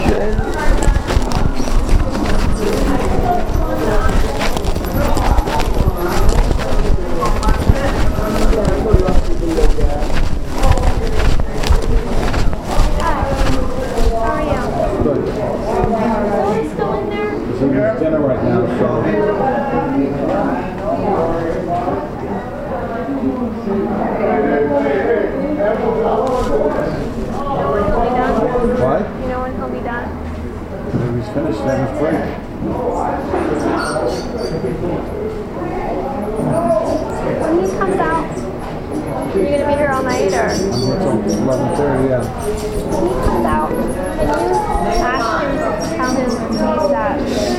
Dinner right now, so. What? You know when he'll be done? When he's finished, then he's break. When he comes out, you're going to be here all night, or? Until 11:30, yeah. When he comes out, can you ask him to tell him please that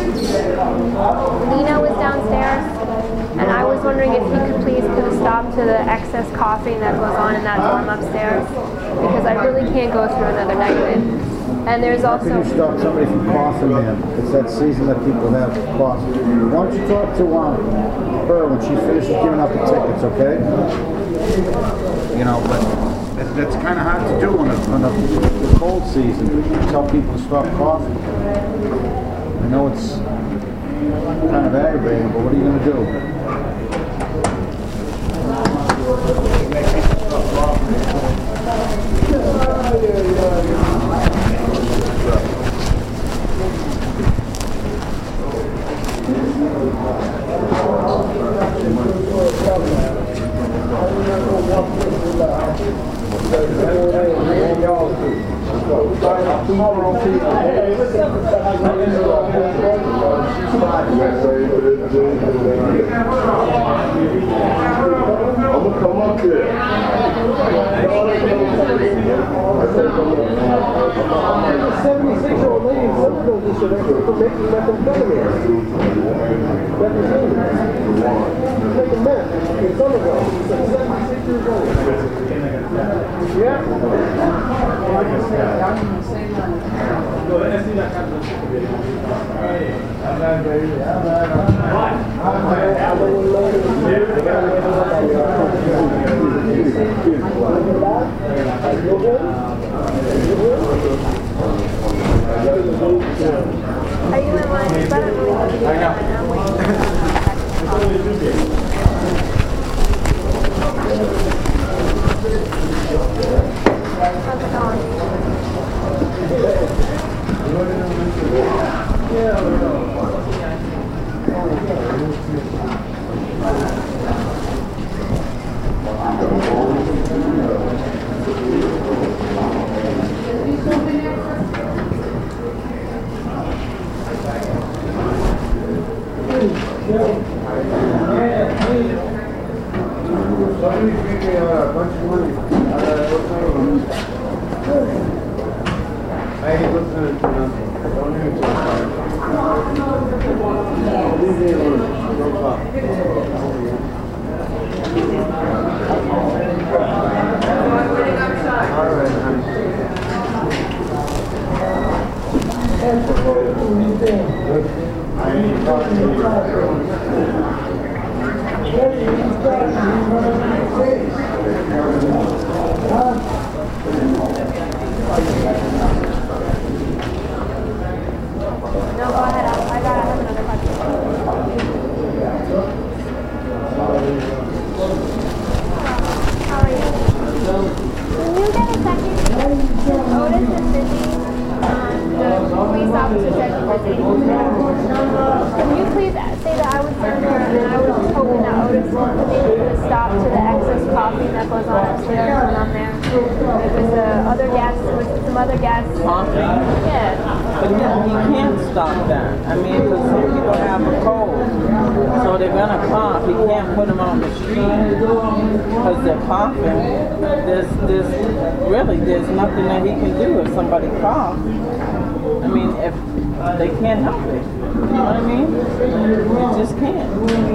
Lena was downstairs, and I was wondering if he could please put a stop to the excess coughing that goes on in that dorm upstairs, because I really can't go through another night of it. And there's How also... can you stop somebody from coughing, man? It's that season that people have cough. Why don't you talk to her when she finishes giving out the tickets, okay? You know, but that's kind of hard to do in the cold season. Tell people to stop coughing. I know it's kind of aggravating, but what are you going to do? I'm gonna come up there. A 76-year-old lady in Central District for making methamphetamine. Making meth in Somerville. She's 76 years old. Yeah. Are you in line? Because I don't really know what you're doing. I'm waiting for how's it going? Somebody gave me a bunch of money. I ain't listening to nothing. Don't even talk about it. Leave me alone. Don't talk. All right, honey. I ain't talking to you. No, go ahead. I have another question. How are you? Can you get a second? Otis is busy. The police officer said he's busy. Can you please say that I was sent there, and I was just hoping that Otis would be able to stop to the excess coughing that goes on upstairs when I'm there. It was other gas, it was some other gas. Coughing? Yeah. But you can't stop that. I mean, because some people have a cold, so they're going to cough. You can't put them on the street because they're coughing. There's nothing that he can do if somebody coughs. I mean, if they can't help it. You know what I mean? You just can't.